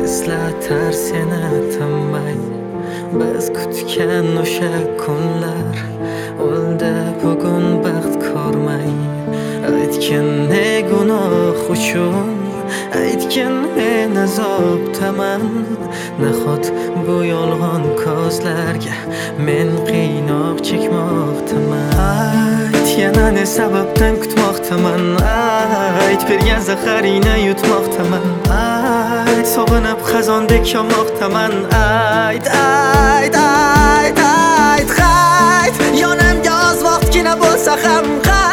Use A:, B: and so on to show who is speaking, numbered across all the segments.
A: eslatar seni tinmay. Biz kutgan o'sha kunlar o'ldi bugun baxt ko'rmay. Aytgin ne gunoh uchun, aytgin men azobdaman. Nahot bu yolg'on ko'zlarga men qiynoq chekmoqdaman. Ayt, yana ne sababdan kutmoqdaman. Ayt, bergan zaharingni yutmoqdaman. Ayt, sog'inib xazondek yonmoqdaman. Ayt, ayt, ayt, ayt, ayt, yonimga oz vaqtgina bo'lsa ham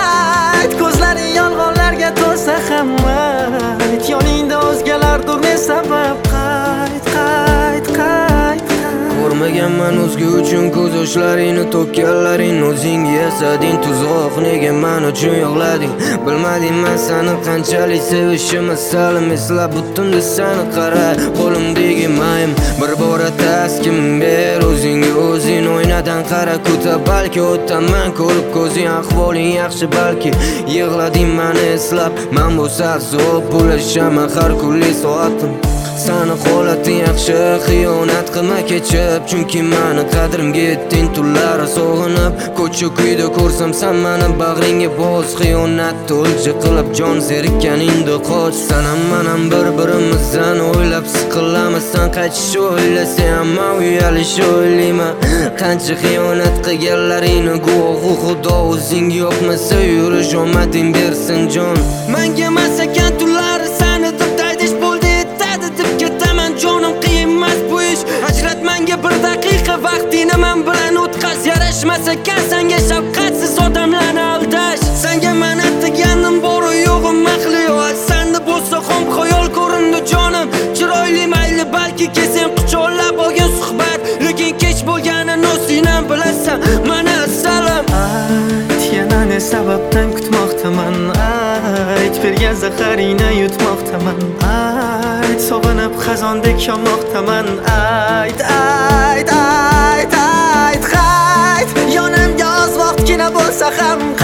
A: qayt. Ko'zlaring yolg'onlarga to'lsa ham ayt, yoningda o'zgalardir ne sabab. Qayt, qayt, qayt.
B: Ko'rmaganman o'zga uchun ko'z yoshlaringni to'kkanlaring. O'zingga yasading tuzoq, nega men uchun yig'lading? Bilmadim men seni qanchalik sevishimni. Salim eslab butunni seni qara, qo'limdagi mayim bir bora taskin ber. O'zingga o'zing o'ynadan qara, kuta balki o'taman ko'rib ko'zing. Ahvoling yaxshi balki yig'lading meni eslab. Men bo'lsa zo'r bo'lashaman har kunli soatim. Seni holating yaxshi, xiyonat qilma kechib. Chunki meni qadrimga yetding tunlar sog'inib. Ko'cha kuyda ko'rsam sen meni bag'ringga bos. Xiyonat o'lja qilib jon zerikkaningda qoch. Sen ham men ham bir-birimizdan o'ylab siqilamiz. Sen qaytishni o'ylasang men uyalish o'ylayman. Qancha xiyonat qilganlaringni guvohi Xudo. O'zing yo'qmasa yurish omading bersin jon. Menga emas ekan tunlar seni deb daydish bo'ldi. Ketaman jonim, qiyin emas bu ish. Ajrat menga bir daqiqa vaqtini men bilan o'tkaz. Yarashmas ekan senga shafqatsiz odamlarni aldash. Senga men aytganim bor-u yo'g'im mahliyo. Senda bo'lsa ham xayol ko'rindi jonim. Chiroyli mayli balki kesem quchoqlab olgan suhbat. Lekin kech bo'lganini o'zingdan bilasan. Mana assalom.
A: Ayt, yana ne sababdan kutmoqdaman. Ayt, bergan zaharingni yutmoqdaman. Ayt, sog'inib xazondek yonmoqdaman. Ayt, ayt, ayt, ayt, ayt, yonimga oz vaqtgina bo'lsa ham